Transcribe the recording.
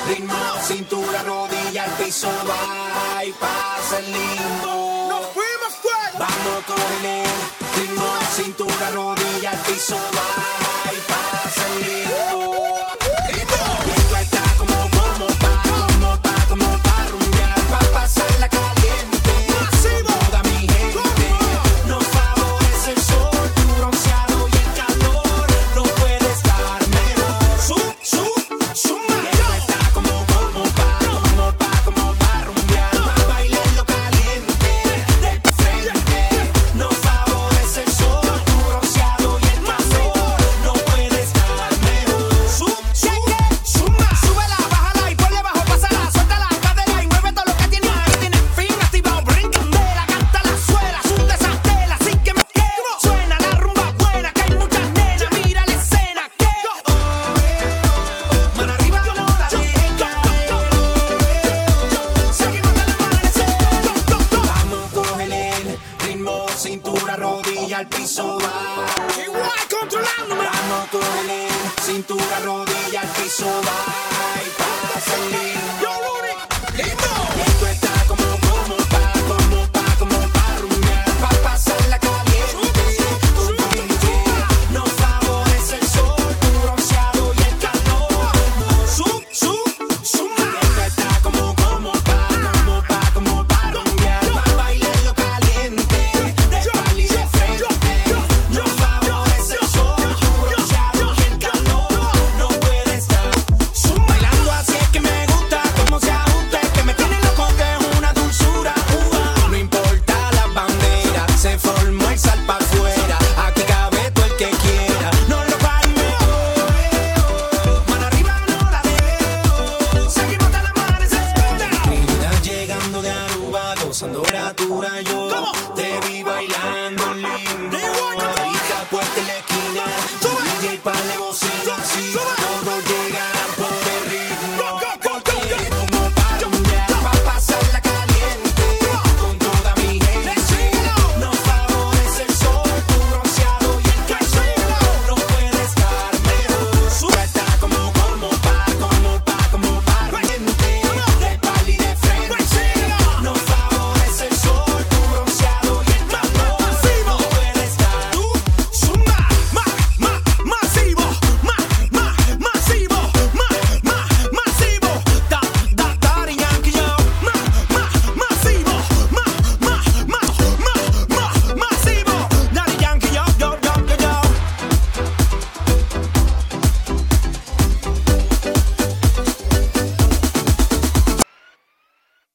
ritmo, cintura, rodilla, al piso, va y pasa el limbo. ¡Nos fuimos fuera! Vamos con el ritmo, cintura, rodilla, al piso, va y pasa el limbo. Esto está como pa' rumbear, pa' pasarla caliente. Toda mi gente, nos favorece el sol, tu bronceado y el calor. No puede estar mejor. Esto está como pa' rumbear, pa' bailarlo caliente. Del pa' frente, nos favorece el sol, tu bronceado y el calor. No puede estar mejor. Súbela, bájala y ponle bajo, pásala, suelta la cadera y mueve todo lo que tiene. Ahora tiene fin, activado, brincandela, canta la suela, sunde esa tela, así que me quedo. Suena la rumba buena, que hay muchas nenas, mira la escena, que Mano arriba, no la dejes caer. seguimos hasta el amanecer. Vamos, cógele el ritmo, cintura, rodilla, al piso, va. Igual controlándome. Vamos, cógele el cintura, rodilla, al piso, va y pasa el limbo.